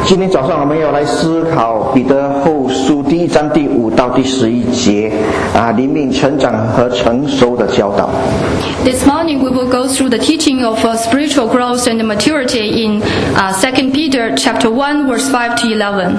今天早上我们要来思考彼得后书第1章第5到第11节灵命成长和成熟的教导。 This morning we will go through the teaching of spiritual growth and maturity in 2 Peter chapter 1 verse 5 to 11.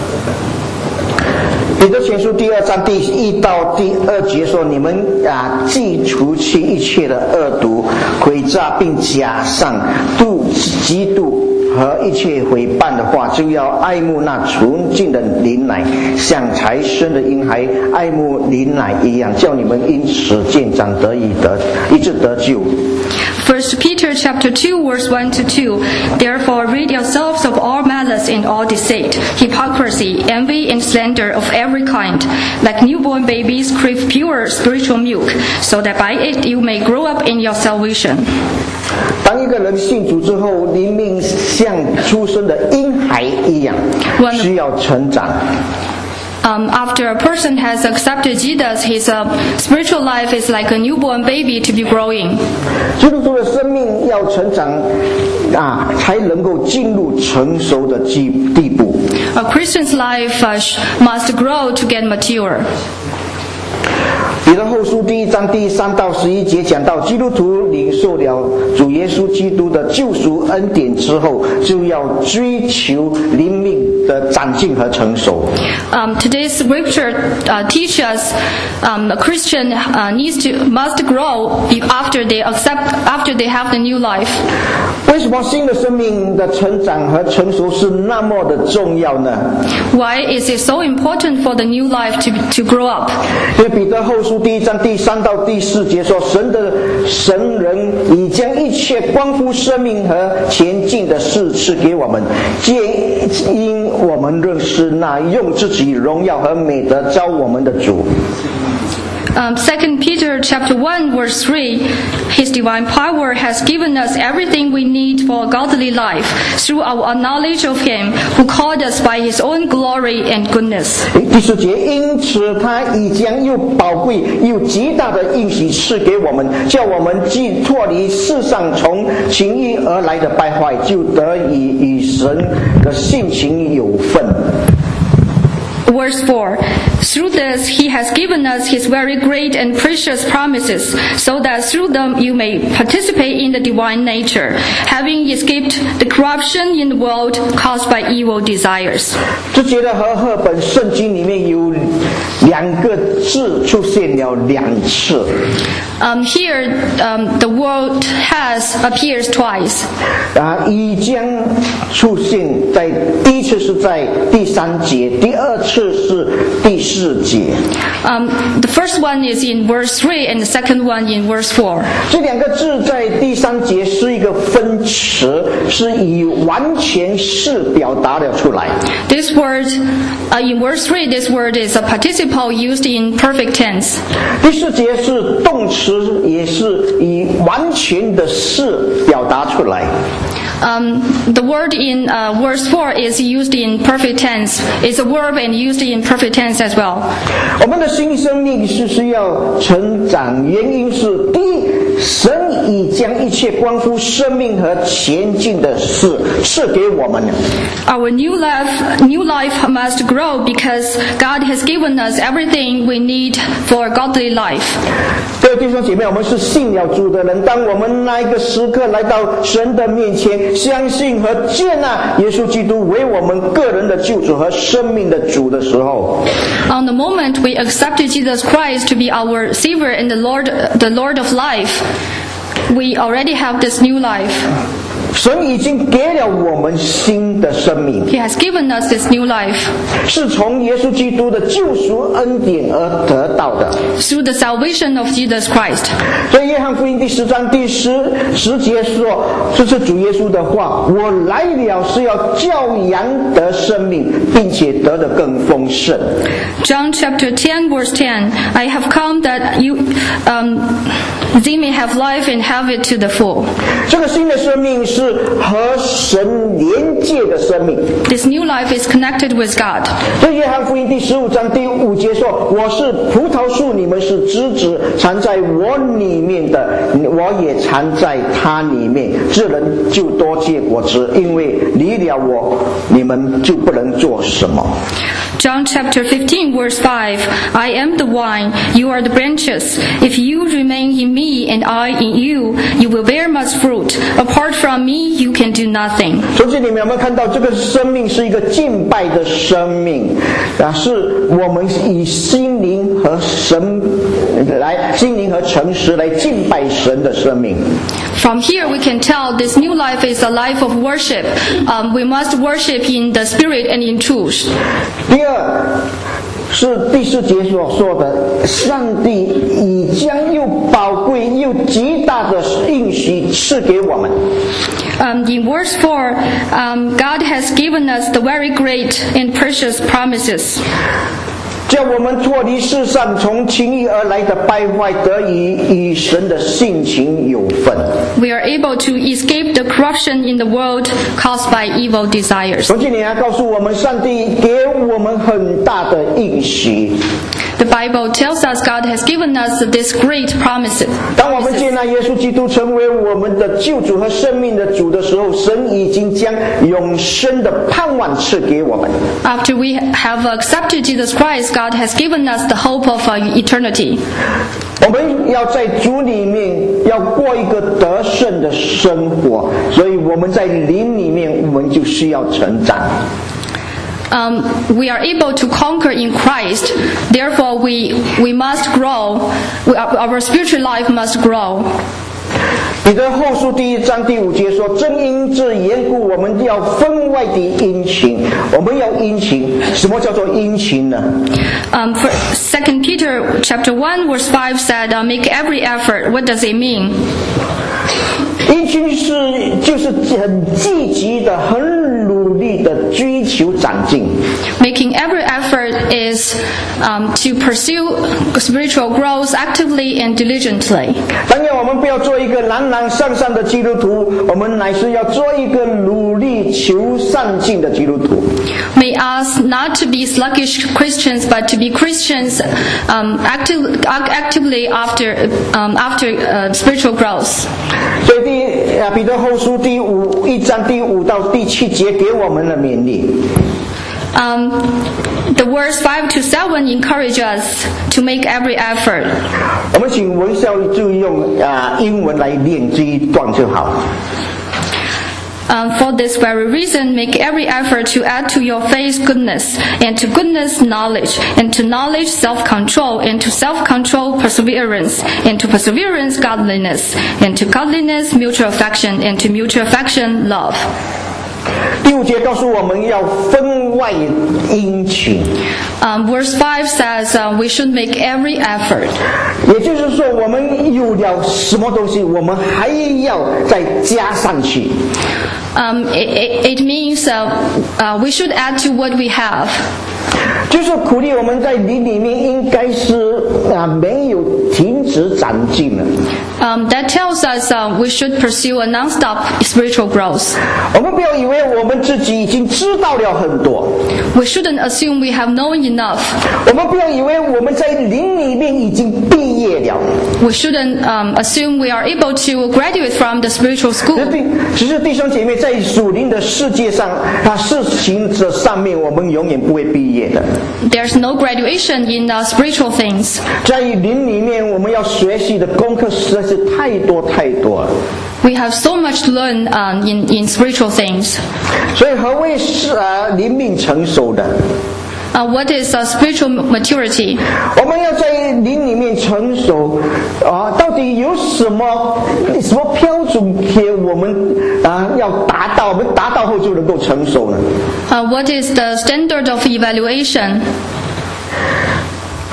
彼得前书第2章第1到第2节说，你们既除去一切的恶毒、诡诈，并加上嫉妒和一切毁谤的话，就要爱慕那纯净的灵奶，像才生的婴孩爱慕灵奶一样，叫你们因此渐长以致得救。 1 Peter chapter 2 verse 1 to 2. Therefore rid yourselves of all malice and all deceit, hypocrisy, envy and slander of every kind. Like newborn babies crave pure spiritual milk, so that by it you may grow up in your salvation. 当一个人信主之后，灵命像出生的婴孩一样，需要成长。 After a person has accepted Jesus, his spiritual life is like a newborn baby to be growing. 基督徒的生命要成长才能够进入成熟的地步。 A Christian's life must grow to get mature. 彼得后书第1章第3到11节讲到，基督徒领受了主耶稣基督的救赎恩典之后，就要追求灵命的长进和成熟。 Today's scripture teaches us a Christian must grow after they have the new life. 为什么新的生命的成长和成熟是那么的重要呢？ Why is it so important for the new life to grow up? 因为彼得后书第1章第3到第4节说，神人已将一切关乎生命和前进的事赐给我们，皆因我们认识那用自己荣耀和美德召我们的主。 2 Peter chapter 1 verse 3, His divine power has given us everything we need for a godly life through our knowledge of Him who called us by His own glory and goodness. 第4节，因此他已将又宝贵又极大的应许赐给我们，叫我们既脱离世上从情欲而来的败坏，就得以与神的性情有份。 Verse 4, Through this He has given us His very great and precious promises, so that through them you may participate in the divine nature, having escaped the corruption in the world caused by evil desires. 这节的和合本圣经里面有2个字出现了2次。 Here, the word has appears twice. 已将出现在第1次是在第3节，第2次是第4节。 The first one is in verse 3 and the second one in verse 4. 这2个字在第3节是一个分词，是以完全式表达了出来。 This word, in verse 3, this word is a participle used in perfect tense. 第4节是动词，也是以完全的式表达出来。 The word in verse 4 is used in perfect tense. It's a verb and used in perfect tense as well. 我们的新生命是需要成长，原因是第一，神已将一切关乎生命和前进的事赐给我们。 Our new life must grow because God has given us everything we need for a godly life. 各位弟兄姐妹，我们是信了主的人，当我们那一个时刻来到神的面前，相信和接纳耶稣基督为我们个人的救主和生命的主的时候， On the moment we accepted Jesus Christ to be our Savior and the Lord of life, we already have this new life. 神已经给了我们新的生命， He has given us this new life 是从耶稣基督的救赎恩典而得到的。 through the salvation of Jesus Christ. 所以约翰福音第10章第10节说，这是主耶稣的话，我来了是要叫羊得生命，并且得的更丰盛。 John chapter 10 verse 10, I have come that they may have life and have it to the full. 这个新的生命是是和神连接的生命。 This new life is connected with God. 这约翰福音第15章第5节说：“我是葡萄树，你们是枝子，藏在我里面的，我也藏在他里面。这人就多结果子，因为离了我，你们就不能做什么。” John chapter 15 verse 5, I am the vine, you are the branches. If you remain in me and I in you, you will bear much fruit. Apart from me, you can do nothing. 从这里面有没有看到，这个生命是一个敬拜的生命是我们以心灵和诚实来敬拜神的生命。 From here we can tell this new life is a life of worship. We must worship in the spirit and in truth. 第二是第4节所说的，上帝已将又宝贵又极大的应许赐给我们。 In verse 4, God has given us the very great and precious promises. 叫我们脱离世上从情欲而来的败坏，得以与神的性情有份。 We are able to escape the corruption in the world caused by evil desires. 从这里还告诉我们，上帝给我们很大的应许。 The Bible tells us God has given us this great promise. 当我们接纳耶稣基督成为我们的救主和生命的主的时候，神已经将永生的盼望赐给我们。 After we have accepted Jesus Christ, God has given us the hope of eternity. 我们要在主里面要过一个得胜的生活，所以我们在灵里面我们就需要成长。 We are able to conquer in Christ. Therefore, we must grow. Our spiritual life must grow. 彼得后书第1章第5节说：“正因这缘故，我们要分外的殷勤。我们要殷勤，什么叫做殷勤呢？ For 2 Peter chapter 1 verse 5 said, "Make every effort." What does it mean? 殷勤就是很积极的、很努力的追求长进。 Making every effort is to pursue spiritual growth actively and diligently. 当然，我们不要做一个懒懒散散的基督徒，我们乃是要做一个努力求上进的基督徒。 May us not to be sluggish Christians, but to be Christians actively after spiritual growth. 所以彼得后书1章第5到第7节给我们的勉励。 The verse 5 to 7 encourage us to make every effort. 我们请文校就用英文来念这一段就好。 For this very reason, make every effort to add to your faith goodness, and to goodness knowledge, and to knowledge self-control, and to self-control perseverance, and to perseverance godliness, and to godliness mutual affection, and to mutual affection love. 第5节告诉我们要分外殷勤。 Verse 5 says we should make every effort. 也就是说，我们有了什么东西，我们还要再加上去。 It means we should add to what we have. 就是鼓励我们在灵里面应该是没有停止长进的。 That tells us we should pursue a non-stop spiritual growth. 我们不要以为我们自己已经知道了很多。 We shouldn't assume we have known enough. 我们不要以为我们在灵里面已经毕业了。 We shouldn't assume we are able to graduate from the spiritual school. 只是弟兄姐妹，在属灵的世界上，事情的上面，我们永远不会毕业的。 There's no graduation in spiritual things. 在灵里面，我们要学习的功课实在是太多了。 We have so much to learn in spiritual things. 所以何谓是灵命成熟的？ What is spiritual maturity? 我们要在灵里面成熟到底有什么标准给我们要达到，我们达到后就能够成熟呢？ What is the standard of evaluation?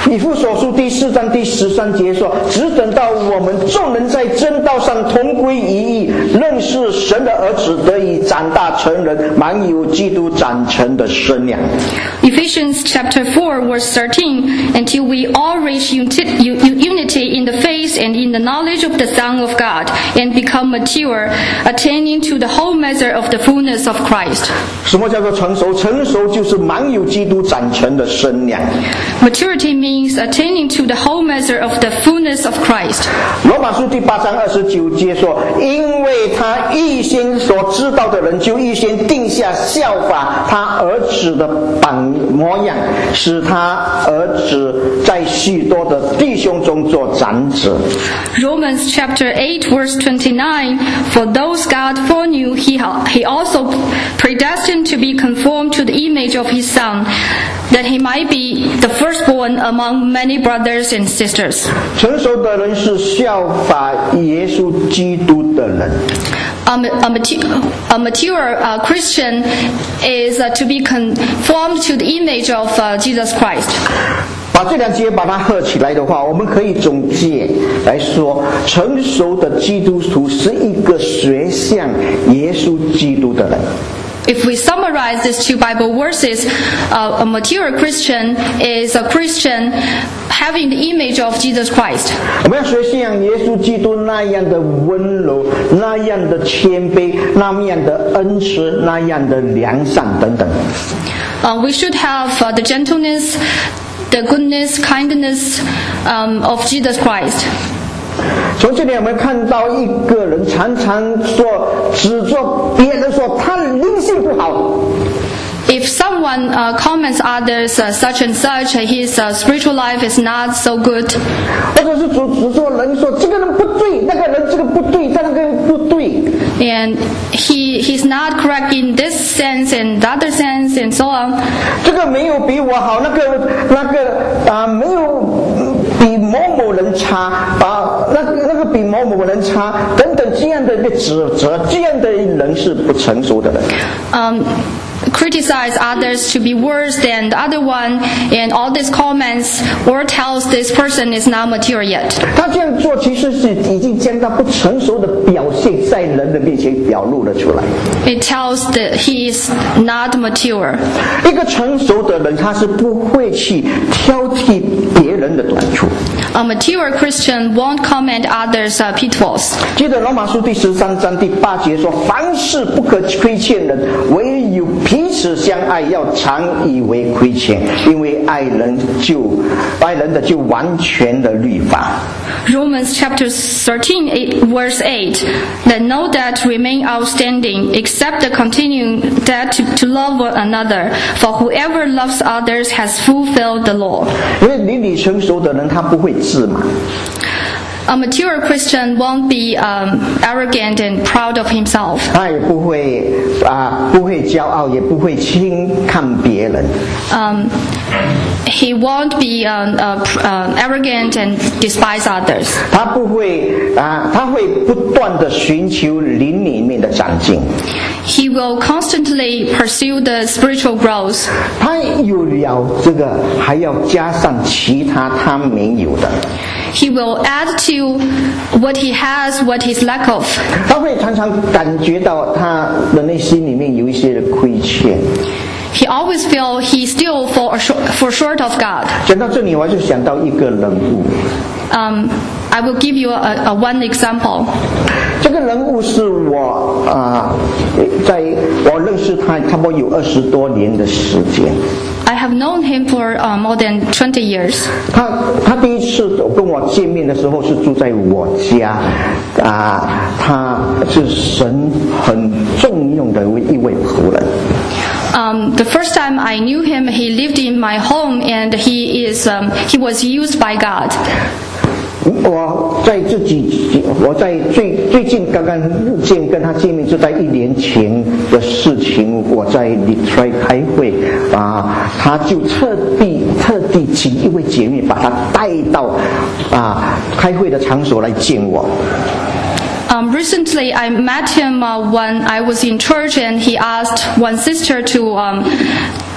以弗所书第4章第13节说，只等到我们众人在真道上同归一意，认识神的儿子，得以长大成人，满有基督长成的身量。 Ephesians chapter 4 verse 13, until we all reach unity in the faith and in the knowledge of the Son of God, and become mature, attaining to the whole measure of the fullness of Christ. 什么叫做成熟？成熟就是满有基督长成的身量。 Maturity means attaining to the whole measure of the fullness of Christ. 罗马书第8章29节说，因为他预先所知道的人，就预先定下效法他儿子的模样，使他儿子在许多的弟兄中做长子。 Romans chapter 8 verse 29, for those God foreknew, he also predestined to be conformed to the image of his Son, that he might be the firstborn among many brothers and sisters. 成熟的人是效法耶稣基督的人。 A mature Christian is to be conformed to the image of Jesus Christ. 把这两节把它合起来的话，我们可以总结来说，成熟的基督徒是一个学像耶稣基督的人。 If we summarize these two Bible verses, a mature Christian is a Christian having the image of Jesus Christ. 我们要学像耶稣基督那样的温柔，那样的谦卑，那样的恩慈，那样的良善等等。 We should have the gentleness, the goodness, kindness of Jesus Christ. 从这里我们看到一个人常常指责别人说他灵性不好。 If someone comments others such and such, his spiritual life is not so good. 或者是指责人说这个人不对，那个人这个不对，那个人不对。 And he's not correct in this sense and the other sense and so on. 这个没有比我好，那个没有比某某人差那个比某某人差等等这样的一个指责，这样的人是不成熟的人。 Criticize others to be worse than the other one, and all these comments or tells this person is not mature yet. 他这样做其实是已经将他不成熟的表现在人的面前表露了出来。 It tells that he is not mature. 一个成熟的人，他是不会去挑剔别人的短处。 A mature Christian won't comment others' pitfalls. 接着罗马书第13章第8节说，凡事不可亏欠人，唯有彼此相爱，要常以为亏欠，因为爱人的就完全的律法。 Romans chapter 13 verse 8, let no debt remain outstanding except the continuing debt to love one another, for whoever loves others has fulfilled the law. 因为邻里成熟的人，他不会自满。 A mature Christian won't be arrogant and proud of himself. 他也不会骄傲，也不会轻看别人。 He won't be arrogant and despise others. 他会不断的寻求灵里面的长进。 He will constantly pursue the spiritual growth. 他有了这个，还要加上其他他没有的。 He will add to what he has, what he's lack of. 他会常常感觉到他的内心里面有一些的亏欠。 He always feels he still fall short of God. 讲到这里，我就想到一个人物。 I will give you one example. 这个人物是我在我认识他差不多有20多年的时间。 I have known him for more than 20 years. 他第一次跟我见面的时候是住在我家，他是神很重用的一位仆人。 The first time I knew him, he lived in my home, and he was used by God. 我在最近刚刚跟他见面，就在1年前的事情。我在Detroit开会他就特地请一位姐妹把他带到开会的场所来见我。 Recently, I met him when I was in church, and he asked one sister to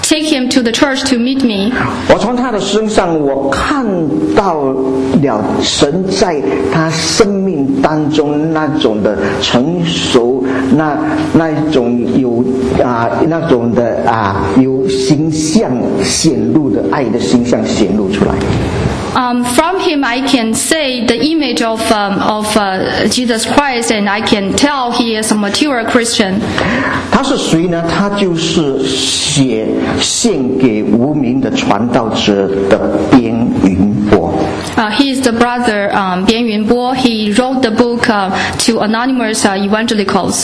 take him to the church to meet me. 我从他的身上，我看到了神在他生命当中那种的成熟，那种有那种的有形象显露的爱的形象显露出来。 From him, I can say the image of Jesus Christ, and I can tell he is a mature Christian. 他是谁呢？他就是献给无名的传道者的边云波。 He is the brother Bian Yunbo. He wrote the book to anonymous evangelicals.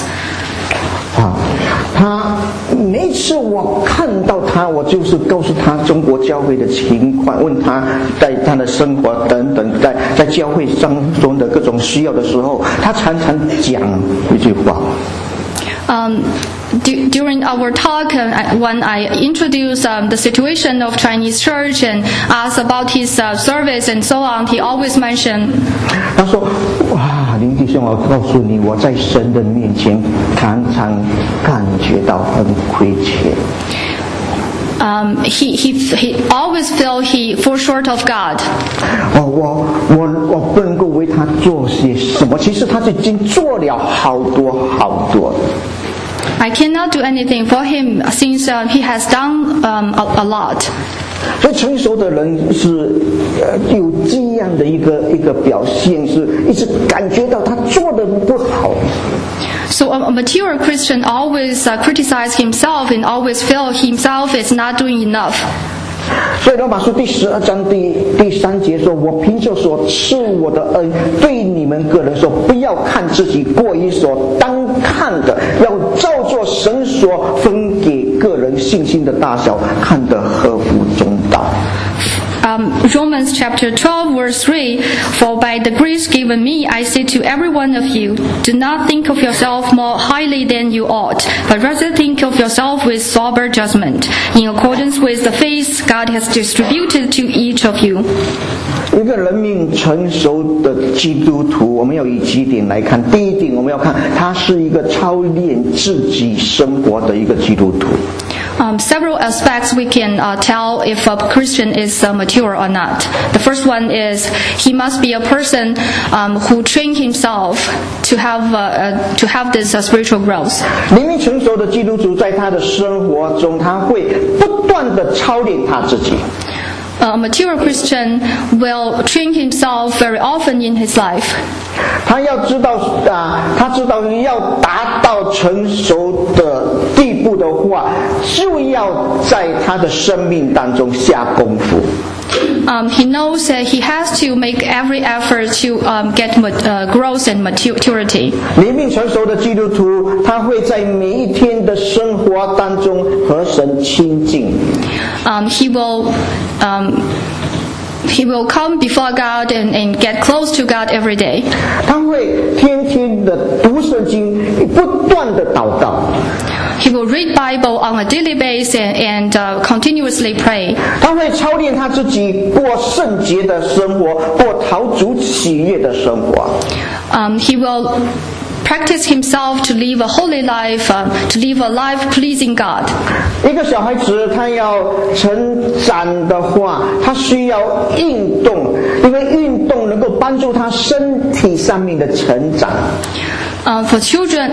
他每一次我看到他，我就是告诉他中国教会的情况，问他在他的生活等等，在教会当中的各种需要的时候，他常常讲一句话。 During our talk, when I introduce the situation of Chinese church and ask about his service and so on, he always mentioned. 他说：“哇，林弟兄，我告诉你，我在神的面前常常感觉到很亏欠。” He always felt he fall short of God. 我不能够为他做些什么，其实他已经做了好多好多。 I cannot do anything for him since he has done a lot. 所以成熟的人是有这样的一个表现，是一直感觉到他做的不好。 So a mature Christian always criticize himself and always feel himself is not doing enough. 所以罗马书第12章第3节说：“我凭着所赐我的恩，对你们个人说，不要看自己过于所当看的，要照作神所分给个人信心的大小，看得合乎中道。” Romans chapter 12 verse 3, For by the grace given me, I say to every one of you, do not think of yourself more highly than you ought, but rather think of yourself with sober judgment, in accordance with the faith God has distributed to each of you. 一个人命成熟的基督徒，我们要以几点来看。第一点，我们要看他是一个操练自己生活的一个基督徒。 Several aspects we can tell if a Christian is mature or not. The first one is he must be a person who trained himself to have this spiritual growth. 灵命成熟的基督徒在他的生活中，他会不断的操练他自己。 A mature Christian will train himself very often in his life. 他要知道他知道要达到成熟的地步的话，就要在他的生命当中下功夫。 He knows that he has to make every effort to get growth and maturity. 灵命成熟的基督徒，他会在每一天的生活当中和神亲近。He will come before God and get close to God every day. 他会天天的读圣经，不断的祷告。 He will read Bible on a daily basis and continuously pray. 他会操练他自己过圣洁的生活，过讨主喜悦的生活。 He will practice himself to live a holy life, to live a life pleasing God. 一个小孩子他要成长的话，他需要运动，因为运动能够帮助他身体上面的成长。 For children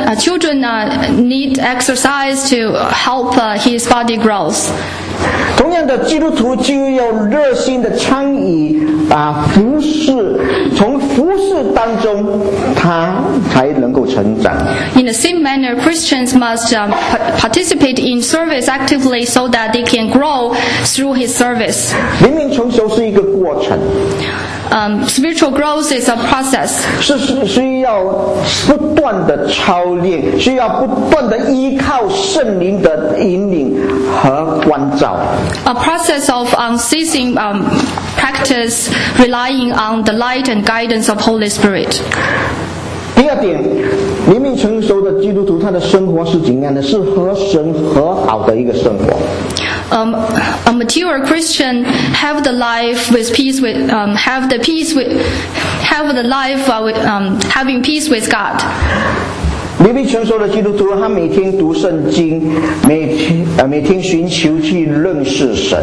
need exercise to help his body growth. 同样的，基督徒就要热心的参与服侍，从服侍当中他才能够成长。 In the same manner, Christians must participate in service actively so that they can grow through his service. 灵命成熟是一个过程。 Spiritual growth is a process. 是需要不断的操练，需要不断的依靠圣灵的引领和关照。 A process of unceasing practice, relying on the light and guidance of Holy Spirit. 第二点，灵命成熟的基督徒，他的生活是怎样的？是和神和好的一个生活。 A mature Christian have the life with peace with have the life with having peace with God. 灵命成熟的基督徒，他每天读圣经，每天寻求去认识神。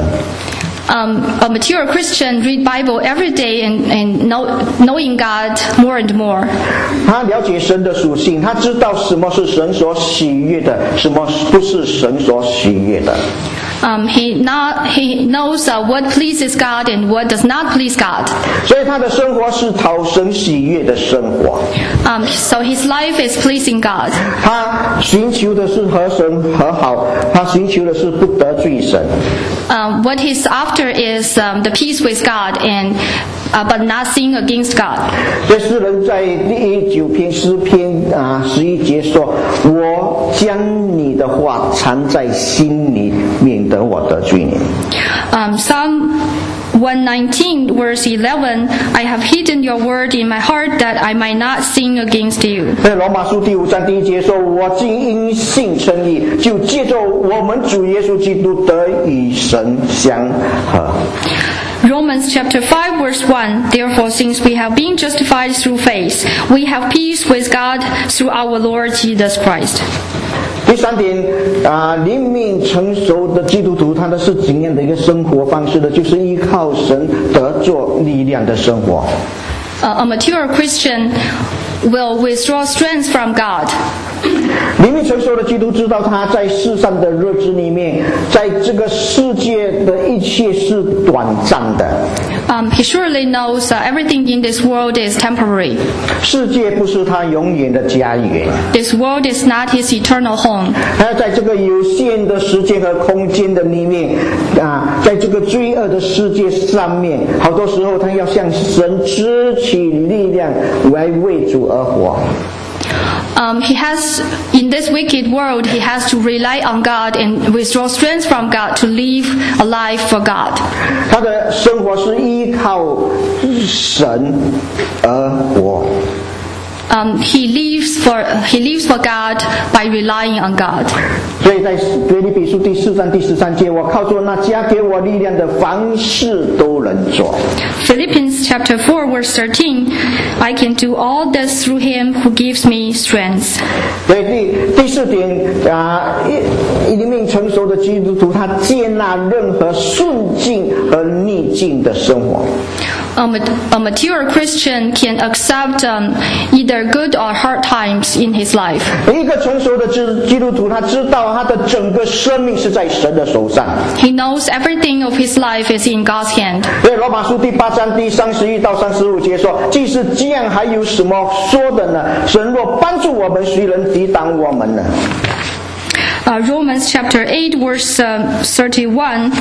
A mature Christian read Bible every day and knowing God more and more. 他了解神的属性，他知道什么是神所喜悦的，什么不是神所喜悦的。 He knows what pleases God and what does not please God. 所以他的生活是讨神喜悦的生活。 So his life is pleasing God. 他寻求的是和神和好，他寻求的是不得罪神。 What he's after is the peace with God and but not sin against God. 这诗人在第9篇诗篇11节说：“我将你的话藏在心里，免得我得罪你。” Psalm 119 verse 11, I have hidden your word in my heart that I might not sin against you. 在罗马书第5章第1节说：“我竟因信称义，就借着我们主耶稣基督得与神相合。” Romans chapter 5 verse 1, Therefore, since we have been justified through faith, we have peace with God through our Lord Jesus Christ. 第3点灵命成熟的基督徒，他的是怎样的一个生活方式呢？就是依靠神得做力量的生活。 A mature Christian will withdraw strength from God. 灵命成熟的基督知道他在世上的日子里面，在这个世界的一切是短暂的。 He surely knows everything in this world is temporary. 世界不是他永远的家园。 This world is not his eternal home. 他要在这个有限的时间和空间的里面在这个罪恶的世界上面，好多时候他要向神支取力量来为主而活。 He has, in this wicked world, he has to rely on God and withdraw strength from God to live a life for God. 他的生活是依靠神而活。 He lives for God by relying on God. 所以在腓立比书第4章第13节，我靠着那加给我力量的，凡事都能做。 Philippians chapter 4 verse 13, I can do all this through him who gives me strength. 所以第4点灵命成熟的基督徒，他接纳任何顺境和逆境的生活。 A mature Christian can accept either good or hard times in his life. 一个成熟的基督徒，他知道他的整个生命是在神的手上。 He knows everything of his life is in God's hand. 所以罗马书第8章第31到35节说：“既是这样，还有什么说的呢？神若帮助我们，谁能抵挡我们呢？” Romans chapter 8 verse 31.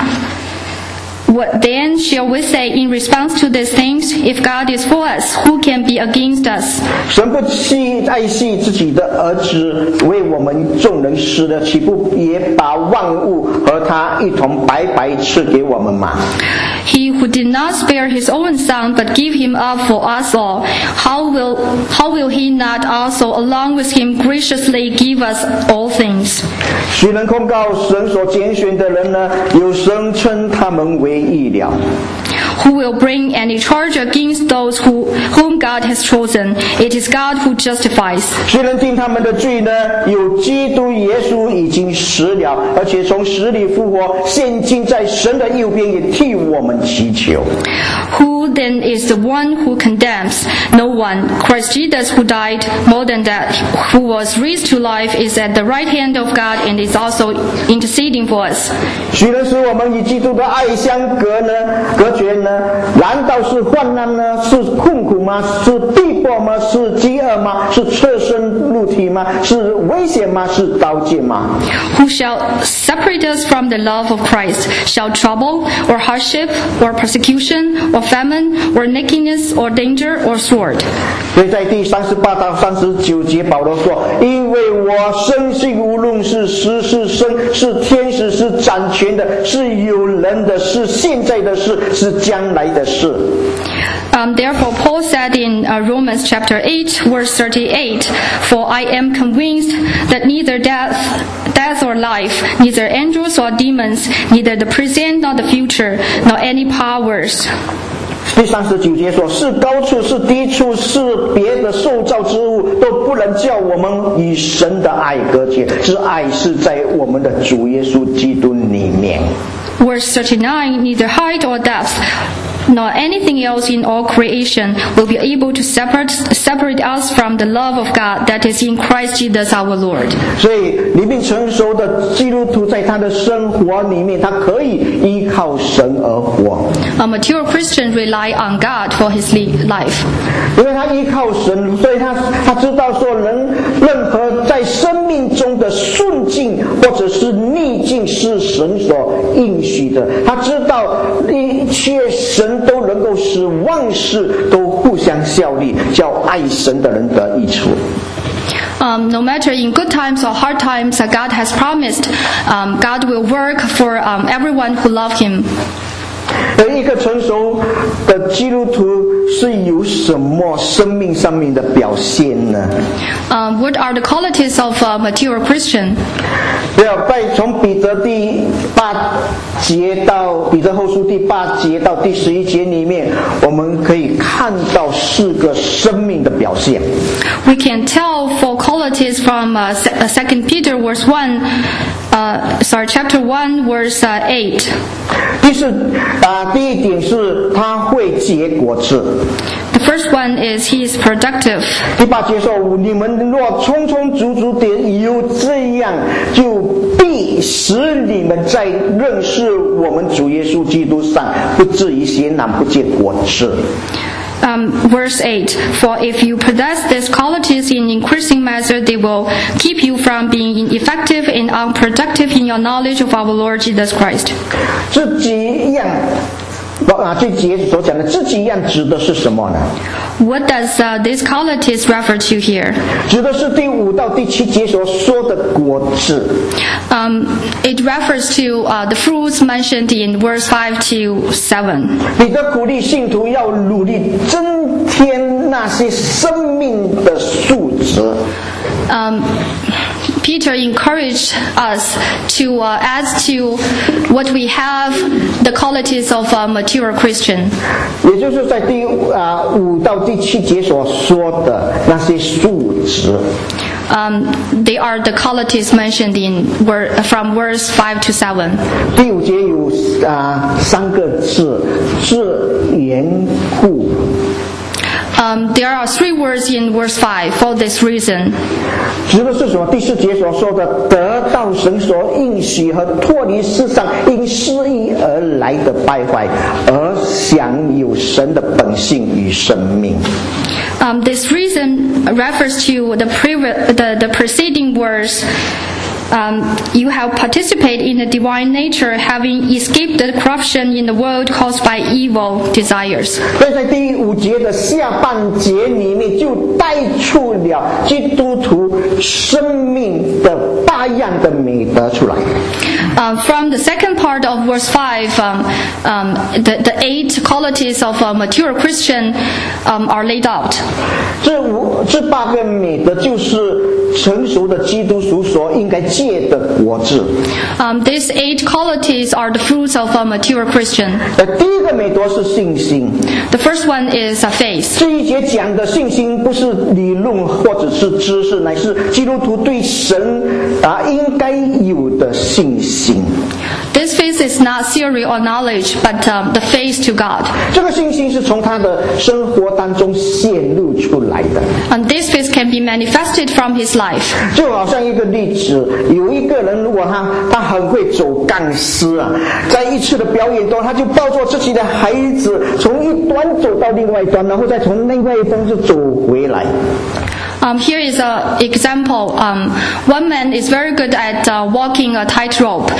What then shall we say in response to these things? If God is for us, who can be against us? 神不爱惜自己的儿子，为我们众人死了，岂不也把万物和他一同白白赐给我们吗？ He who did not spare his own son, but gave him up for us all, how will he not also along with him graciously give us all things? 谁能控告神所拣选的人呢？有神称他们为义了。 Who will bring any charge against those whom God has chosen? It is God who justifies. 谁能定他们的罪呢？有基督耶稣已经死了，而且从死里复活，现今在神的右边，也替我们祈求。 Who then is the one who condemns? No one. Christ Jesus, who died, more than that, who was raised to life, is at the right hand of God and is also interceding for us. 谁能使我们与基督的爱相隔绝呢？难道是患难呢？是困苦吗？是逼迫吗？是饥饿吗？是侧身入体吗？是危险吗？是刀剑吗？ Who shall separate us from the love of Christ? Shall trouble, or hardship, or persecution, or famine, or nakedness, or danger, or sword? 所以在第38到39节，保罗说：“因为我深信，无论是死是生，是天使，是掌权的，是有人的，是现在的事，是将来的事。” Therefore, Paul said in Romans chapter 8, verse 38, For I am convinced that neither death or life, neither angels or demons, neither the present nor the future, nor any powers, 第39节说，是高处是低处是别的受造之物都不能叫我们与神的爱隔绝，这爱是在我们的主耶稣基督里面。 Verse 39, neither height or depth, nor anything else in all creation will be able to separate us from the love of God that is in Christ Jesus our Lord. 所以里面成熟的基督徒在他的生活里面，他可以依靠神而活。 A mature Christian rely on God for his life. 因为他依靠神，所以他知道说任何在生命中的顺境或者是逆境是神所应许的，他知道一切神都能够使万事都互相效力，叫爱神的人得益处。 No matter in good times or hard times, God has promised God will work for everyone who love Him. 而一个成熟的基督徒是有什么生命上面的表现呢？ What are the qualities of a mature Christian? 从彼得第8节到彼得后书第8节到第11节里面，我们可以看到4个生命的表现。 We can tell 4 qualities from 2 Peter verse 1, chapter 1 verse 8. 第一点是他会结果子。 The first one is he is productive. 第8节说，你们若充充足足的有这样，就必使你们在认识我们主耶稣基督上不至于闲懒不结果子。 Verse 8, for if you possess these qualities in increasing measure, they will keep you from being ineffective and unproductive in your knowledge of our Lord Jesus Christ. 这几样这节所讲的这几样指的是什么呢？ What does these qualities refer to here? 指的是第5到第7节所说的果子。 It refers to the fruits mentioned in verse 5 to 7. 彼得鼓励信徒要努力增添那些生命的素质。 Peter encouraged us to add to what we have the qualities of a mature Christian. 也就是在第5到第7节所说的那些素质。 They are the qualities mentioned in from verse 5 to 7. 第5节有3个字，是缘故。 There are 3 words in verse 5 for this reason. 指的是什么？第4节所说的得到神所应许和脱离世上因失意而来的败坏，而享有神的本性与生命。 This reason refers to the preceding verse. You have participated in the divine nature, having escaped the corruption in the world caused by evil desires. 所以在第5节的下半节里面，就带出了基督徒生命的8样的美德出来。 From the second part of verse 5, the 8 qualities of a mature Christian are laid out. 这8个美德就是成熟的基督徒所应该结的果子。 These 8 qualities are the fruits of a mature Christian. 第一个美德是信心。 The first one is faith. 这一节讲的信心不是理论或者是知识，乃是基督徒对神应该有的信心。 This faith is not theory or knowledge, but the faith to God. 这个信心是从他的生活当中显露出来的。 And this faith can be manifested from his life. 就好像一个例子，有一个人如果他很会走钢丝在一次的表演中，他就抱着自己的孩子从一端走到另外一端，然后再从另外一端就走回来。 Here is an example. One man is very good at walking a tightrope.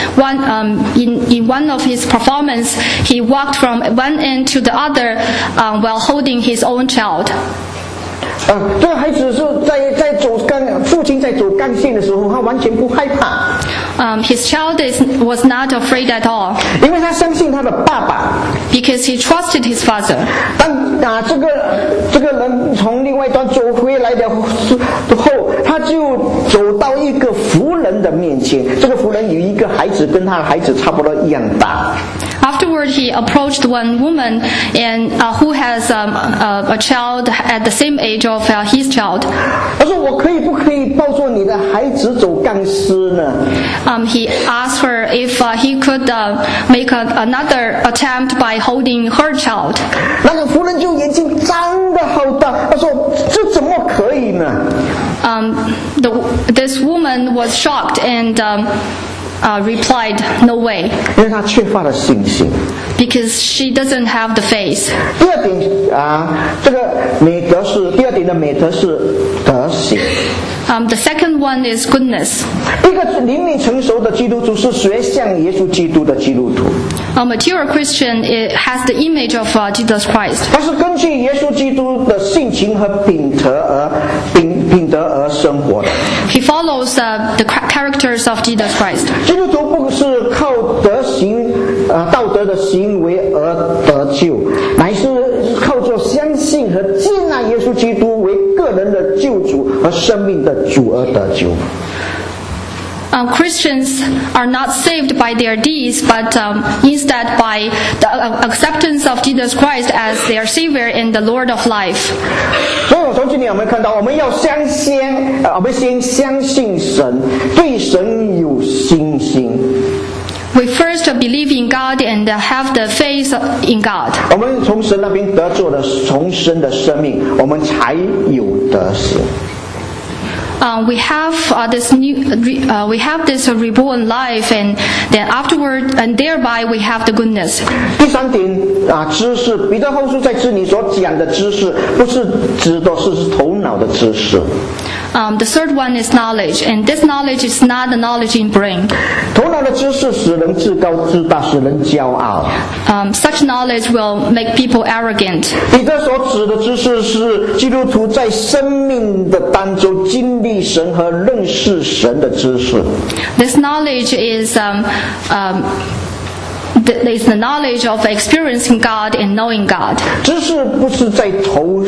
In one of his performance, he walked from one end to the other while holding his own child. 这个孩子是在父亲在走钢线的时候，他完全不害怕。 His child was not afraid at all. 因为他相信他的爸爸。 Because he trusted his father. 当这个人从另外一端走回来的后，他就走到一个妇人的面前。这个妇人有一个孩子，跟他的孩子差不多一样大。 Afterward, he approached one woman and who has a child at the same age of his child. 他说：“我可以抱着你的孩子走钢丝呢？” He asked her if he could make another attempt by holding her child. 那个妇人就眼睛张得好大，他说：“这怎么可以呢？” This woman was shocked and replied, "No way." 因为她缺乏了信心。 Because she doesn't have the faith. 第二点这个第二点的美德是德行。 The second one is goodness. 一个灵命成熟的基督徒是学像耶稣基督的基督徒。 A mature Christian has the image of Jesus Christ. 他是根据耶稣基督的性情和品德而生活的。 He follows the characters of Jesus Christ. 基督徒不是靠道德的行为而得救，乃是靠着相信和接纳耶稣基督为个人的救主和生命的主而得救。 Christians are not saved by their deeds, but instead by the acceptance of Jesus Christ as their Savior and the Lord of life. 所以我从今天我们看到，我们先相信神，对神有信心。 We first believe in God and have the faith in God. 我们从神那边得着了重生的生命，我们才有德行。 We have this reborn life, and then afterward, and thereby we have the goodness. 第三点知识，彼得后书在这里所讲的知识，不是指的是头脑的知识。 The third one is knowledge, and this knowledge is not the knowledge in brain. 头脑的知识使人自高自大，使人骄傲。 Such knowledge will make people arrogant. 彼得所指的知识是基督徒在生命的当中经历神和认识神的知识。 This knowledge is the knowledge of experiencing God and knowing God. 知识不是在头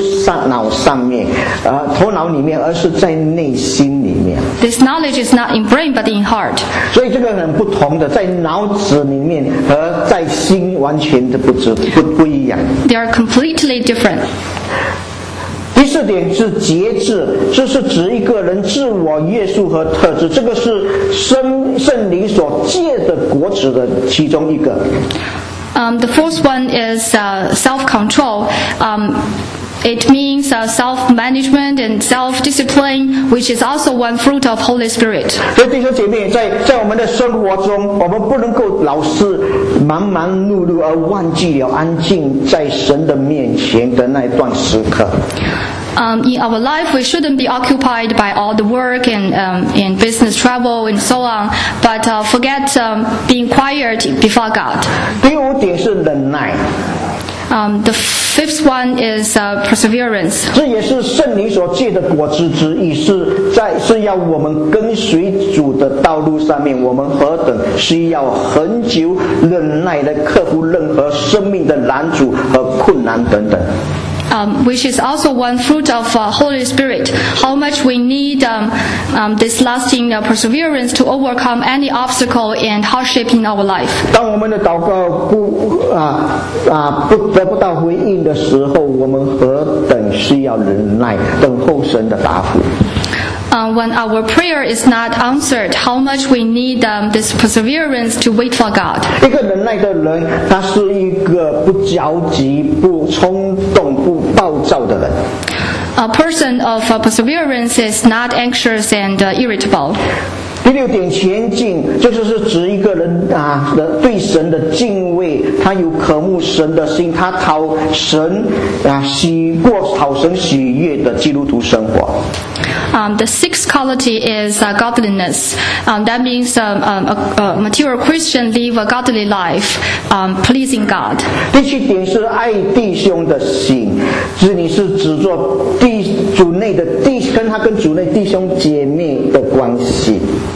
脑里面，而是在内心里面。 This knowledge is not in brain but in heart. 所以这个很不同的，在脑子里面和在心完全的不一样。 They are completely different. 第四点是节制，这是指一个人自我约束和特质，这个是圣灵所结的果子的其中一个。 The fourth one is self-control. It means self-management and self-discipline, which is also one fruit of Holy Spirit. 所以弟兄姐妹，在我们的生活中，我们不能够老是忙忙碌碌而忘记了安静在神的面前的那段时刻。 In our life, we shouldn't be occupied by all the work and business travel and so on, but forget being quiet before God. 第五点是忍耐。 The fifth one is perseverance. 这也是圣灵所结的果子之一，是要我们跟随主的道路上面，我们何等需要恒久忍耐的克服任何生命的难阻和困难等等。 Which is also one fruit of Holy Spirit. How much we need this lasting perseverance to overcome any obstacle and hardship in our life. 当我们的祷告得不到回应的时候，我们何等需要忍耐，等候神的答复。 When our prayer is not answered, how much we need this perseverance to wait for God. 一个忍耐的人，他是一个不着急、不冲动、不暴躁的人。 A person of perseverance is not anxious and irritable. 第六点，前进，就是指一个人对神的敬畏，他有渴慕神的心，他讨神喜悦的基督徒生活。 The sixth quality is godliness. That means a mature Christian live a godly life, pleasing God. 第七点是爱弟兄的心，你是指着跟主内弟兄姐妹的关系。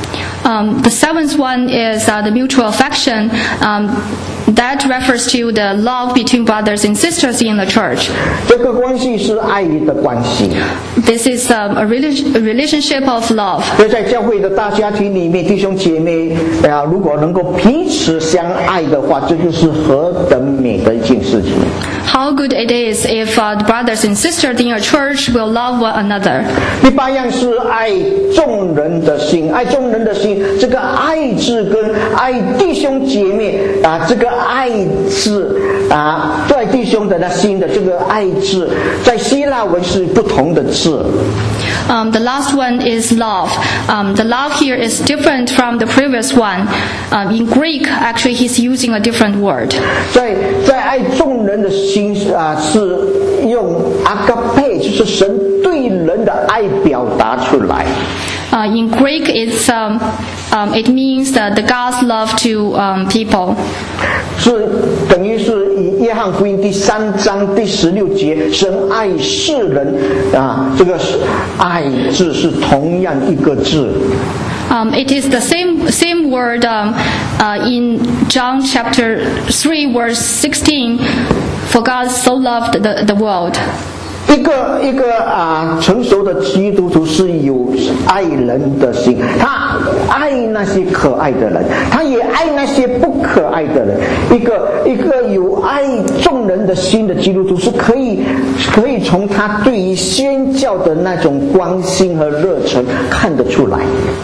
The seventh one is the mutual affection. That refers to the love between brothers and sisters in the church. 这个关系是爱的关系。 This is a relationship of love. 所以在教会的大家庭里面，弟兄姐妹如果能够彼此相爱的话，这就是何等美的一件事情。 How good it is if the brothers and sisters in a church will love one another. 第八样是爱众人的心，爱众人的心，这个爱字跟爱弟兄姐妹这个爱字对弟兄的那心的这个爱字，在希腊文是不同的字。 The last one is love. The love here is different from the previous one. In Greek, actually, he's using a different word. 在爱众人的心是用 agape， 就是神对人的爱表达出来。 In Greek, it means the God's love to people. 是等于是以约翰福音第3章第16节，神爱世人这个爱字是同样一个字。 It is the same word in John chapter 3 verse 16. For God so loved the world. 一个成熟的基督徒是有爱人的心，他爱那些可爱的人，他也爱那些不可爱的人。一个有爱众人的心的基督徒是可以从他对于宣教的那种关心和热忱看得出来。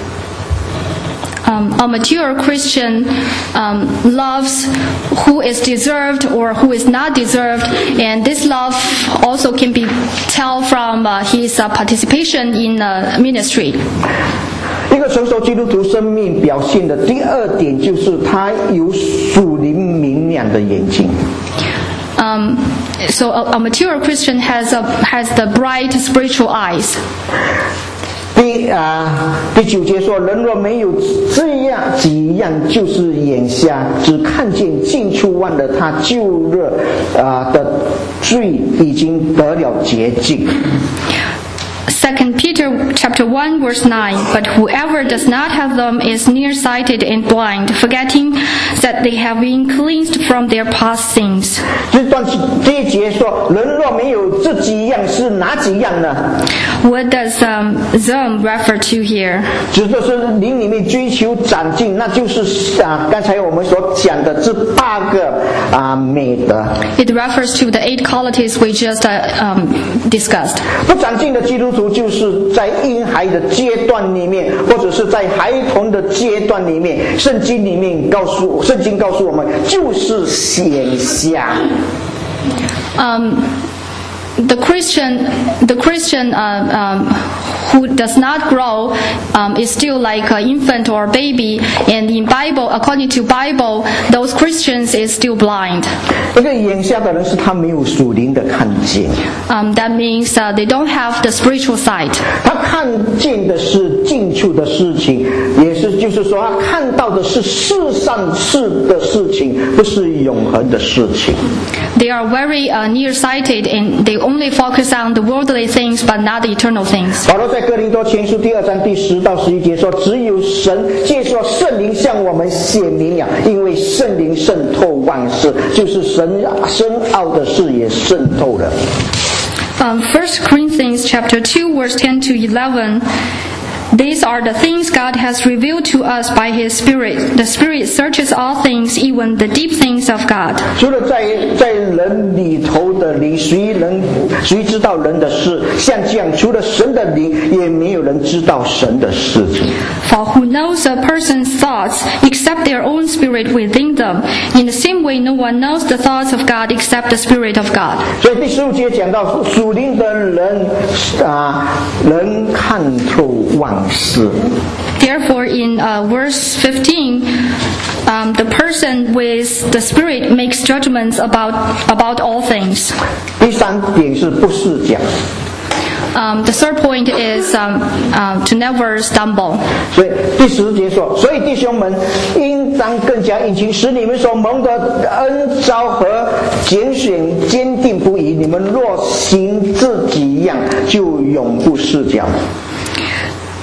A mature Christian loves who is deserved or who is not deserved, and this love also can be tell from his participation in ministry. 一个成熟基督徒生命表现的第二点就是他有属灵明亮的眼睛。 So a mature Christian has the bright spiritual eyes. 第9节说，人若没有这样几样，就是眼瞎，只看见近处忘了他旧热的罪已经得了洁净。 2 Peter chapter 1 verse 9, but whoever does not have them is nearsighted and blind, forgetting that they have been cleansed from their past sins. 这一节说，人若没有这几样，是哪几样呢？ What does them refer to here? 指的是灵里面追求长进，那就是刚才我们所讲的这8个美德。 It refers to the 8 qualities we just discussed. 不长进的基督徒就是在婴孩的阶段里面，或者是在孩童的阶段里面，圣经告诉我们，就是眼瞎。 The Christian who does not grow is still like an infant or baby, and in Bible, according to Bible, those Christians is still blind. 一个眼瞎的人是他没有属灵的看见。 That means they don't have the spiritual sight. 他看见的是近处的事情，就是说他看到的是世上事的事情，不是永恒的事情。 They are very nearsighted, and they only focus on the worldly things, but not the eternal things. 保罗在哥林多前书第2章第10到11节说，只有神借着圣灵向我们显明了，因为圣灵渗透万事，就是神深奥的事也渗透了。 1 Corinthians chapter 2 verse 10 to 11. These are the things God has revealed to us by His Spirit. The Spirit searches all things, even the deep things of God. 除了在人里头的灵，谁知道人的事？像这样，除了神的灵，也没有人知道神的事情。 For who knows a person's thoughts except their own spirit within them? In the same way, no one knows the thoughts of God except the Spirit of God. 所以第15节讲到属灵的人能看透万事。 Therefore, in verse 15, the person with the Spirit makes judgments about all things. 第3点是不试讲。 The third point is to never stumble. 所以第10节说，所以弟兄们应当更加殷勤，使你们所蒙的恩召和拣选坚定不移。你们若行这几样，就永不失脚。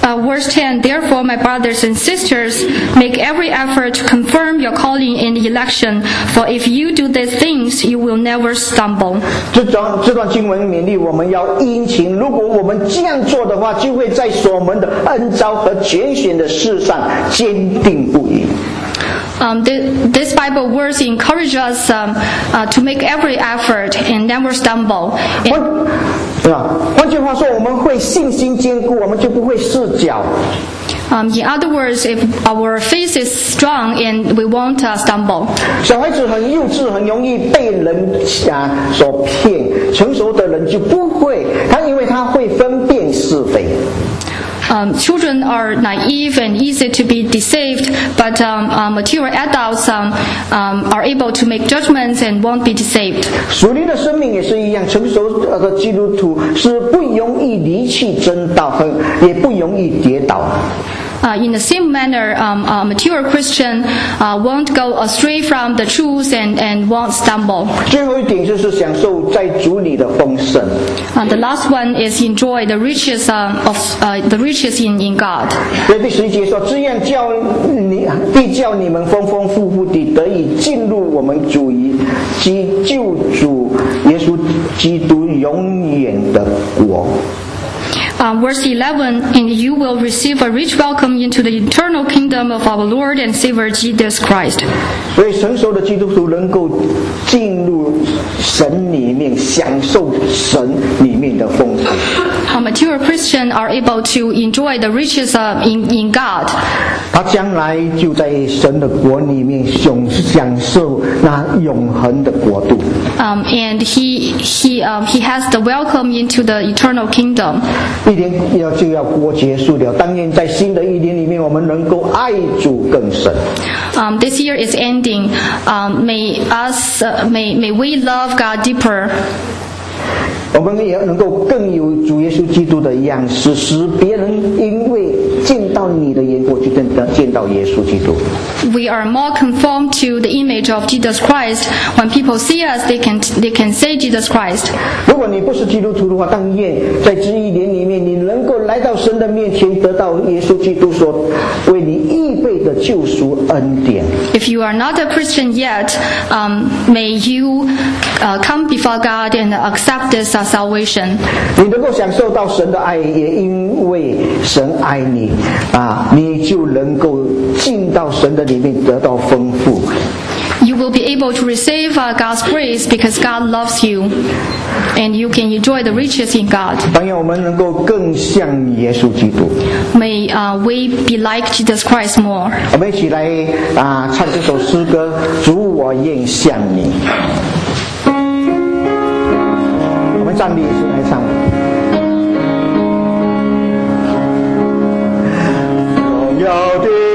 Verse 10, therefore, my brothers and sisters, make every effort to confirm your calling in the election, for if you do these things, you will never stumble. 这段经文勉励我们要殷勤，如果我们这样做的话，就会在所蒙的恩召和拣选的事上坚定不移。 This Bible verse encourages us to make every effort and never stumble. 对吧？换句话说，我们会信心坚固，我们就不会失脚。 In other words, if our faith is strong and we won't stumble. 小孩子很幼稚，很容易被人所骗，成熟的人就不会，因为他会分辨是非。 Children are naive and easy to be deceived, but mature adults are able to make judgments and won't be deceived. 属灵的生命也是一样，成熟的基督徒是不容易离弃真道，也不容易跌倒。 In the same manner, a mature Christian won't go astray from the truth and won't stumble. 最后一点就是享受在主里的丰盛。 The last one is enjoy the riches the riches in God. 在第11节说，这样必叫你们丰丰富富地得以进入我们主救主耶稣基督永远的国。 Verse 11, and you will receive a rich welcome into the eternal kingdom of our Lord and Savior Jesus Christ. 所以成熟的基督徒能够进入神里面，享受神里面的丰富。 Mature Christians are able to enjoy the riches in God. 他将来就在神的国里面享受那永恒的国度。 And he has the welcome into the eternal kingdom. 一年就要过结束了，但愿在新的一年里面，我们能够爱主更深。 This year is ending. May we love God deeper. 我们也能够更有主耶稣基督的样式，使别人因为见到你的眼光就见到耶稣基督。 We are more conformed to the image of Jesus Christ. When people see us, they can say Jesus Christ. 如果你不是基督徒的话，但愿在这一年里面，你能够来到神的面前，得到耶稣基督所为你预备的救赎恩典。 If you are not a Christian yet, may you come before God and accept this salvation. 你能够享受到神的爱，也因为神爱你你就能够进到神的里面得到丰富。 You will be able to receive God's grace because God loves you, and you can enjoy the riches in God. 但愿我们能够更像耶稣基督。 May we be like Jesus Christ more. 我们一起来唱这首诗歌，主我愿像你。我们站立一起来唱。荣耀的